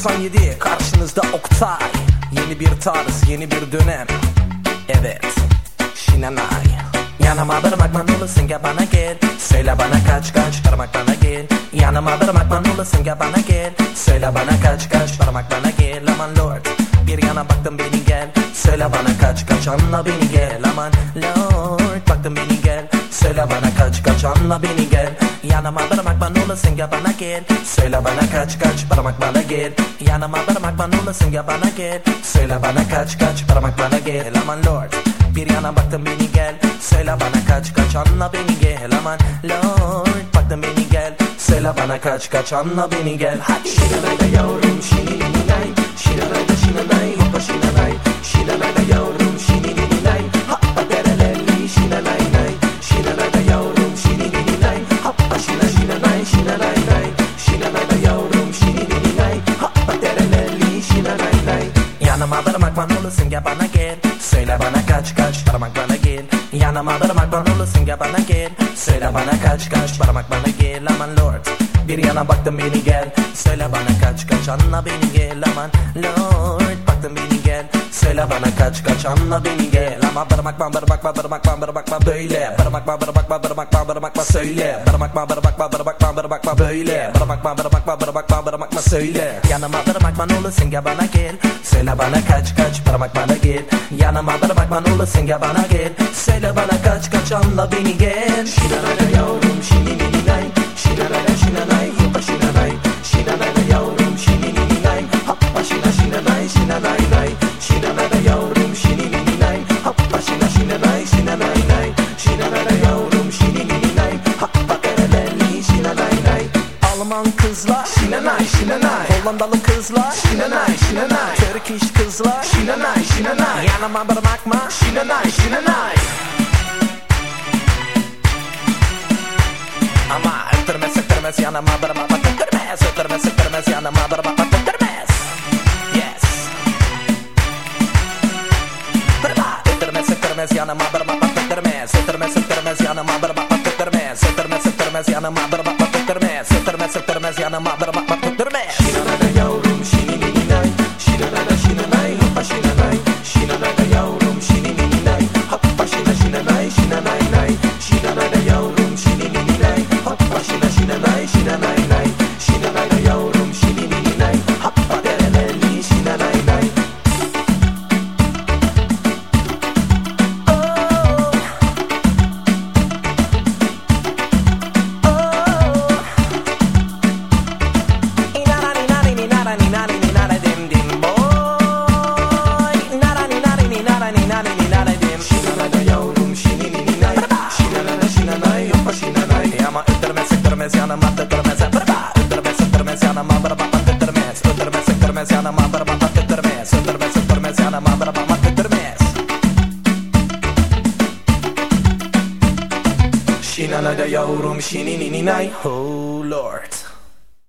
97 karşınızda Oktay. Yeni bir tarz, yeni bir dönem. Evet, Şinanay. Yanıma bir bakman olursun gel bana gel. Söyle bana kaç kaç parmak bana gel. Yanıma bir bakman olursun gel bana gel. Söyle bana kaç kaç parmak bana gel. Aman Lord, bir yana baktım beni gel. Söyle bana kaç kaç anla beni gel. Aman Lord, baktım beni gel. Söyle bana kaç kaç anla beni gel. Yanıma bir bakman olursun gel bana gel. Söyle bana kaç kaç parmak bana gel. Yanıma bir bakman olursun gel bana gel. Söyle bana kaç kaç parmak bana gel. Aman Lord, bir yana baktım beni gel. Söyle bana kaç kaç anla beni gel. Aman Lord, baktım beni gel. Söyle bana kaç kaç anla beni gel. Hadi Şinanay'da yavrum şinininay. Şinanay'da şinanay hoppa şinanay. Şinanay'da yavrum şinininay. Hoppa derelelli şinanaynay. Şinanay'da yavrum şinininay. Hoppa şinanay şinanaynay. Şinanay'da yavrum şinininay. Hoppa derelelli şinanaynay. Yanıma bir bakman olursun gel bana gel. Söyle bana kaç kaç parmak bana gel. Yanıma bir bakman olursun gel bana gel. Söyle bana kaç kaç parmak bana gel. Aman Lord, bir yana baktım beni gel. Söyle bana kaç kaç anla beni gel. Aman Lord, baktım beni gel. Söyle bana kaç kaç anla beni gel. Ama bir bakma bir bakma bir bakma bir bakma böyle. Bir bakma bir bakma bir bakma bir bakma söyle. Bir bakma bir bakma bir bakma bir bakma böyle. Bir bakma bir bakma bir bakma bir bakma söyle. Yanıma bir bakman olursun gel bana gel. Söyle bana kaç kaç parmak bana gel. Yanıma bir bakman olursun gel bana gel. Söyle bana kaç kaç anla beni gel. Şinanay'da yavrum şinininay. Şinanay'da şinanay hoppa şinanay. Şinanay'da yavrum şinininay. Hoppa şinanay şinanaynay. Şinanay'da yavrum şinininay. Hoppa şinanay şinanaynay. Şinanay'da yavrum şinininay. Hoppa derelelli şinanaynay. Alman kızlar şinanay şinanay. Hollandalı kızlar şinanay şinanay. Turkish kızlar şinanay şinanay. Yanıma bir bakma şinanay şinanay. Ama öttürmez öttürmez yanıma bir bakma öttürmez. Öttürmez öttürmez yanıma bir bakma öttürmez. Yes. Bir bak öttürmez öttürmez yanıma bir bakma öttürmez. Öttürmez öttürmez yanıma bir bakma öttürmez. Öttürmez öttürmez yanıma bir bakma öttürmez. Öttürmez öttürmez yanıma bir bakma öttürmez. Şinanay'da yavrum şinininay. Şinanay'da şinanay hoppa şinanay. Şinanay'da yavrum şinininay. Hoppa şinanay şinanaynay. Şinanay'da yavrum şinininay. Hoppa şinanay şinanaynay. Şinanay'da yavrum şinininay. Hoppa derelelli şinanaynay. Ama öttürmez öttürmez yanıma öttürmez. Öttürmez öttürmez yanıma bir bakma öttürmez. Öttürmez öttürmez yanıma bir bakma öttürmez. Öttürmez öttürmez yanıma bir bakma öttürmez. Şinanay'da yavrum şinininay. Oh Lord.